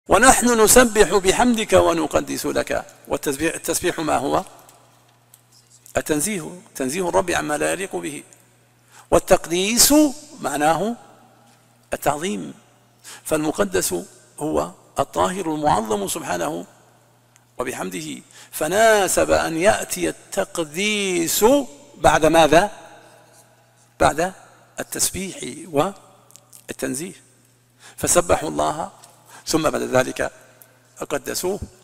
ونحن نسبح بحمدك ونقدس لك. والتسبيح ما هو؟ التنزيه، تنزيه الرب عما لا يليق به. والتقديس معناه التعظيم، فالمقدس هو الطاهر المعظم سبحانه وبحمده، فناسب أن يأتي التقديس بعد ماذا؟ بعد التسبيح والتنزيه. فسبحوا الله ثم بعد ذلك قدسوه.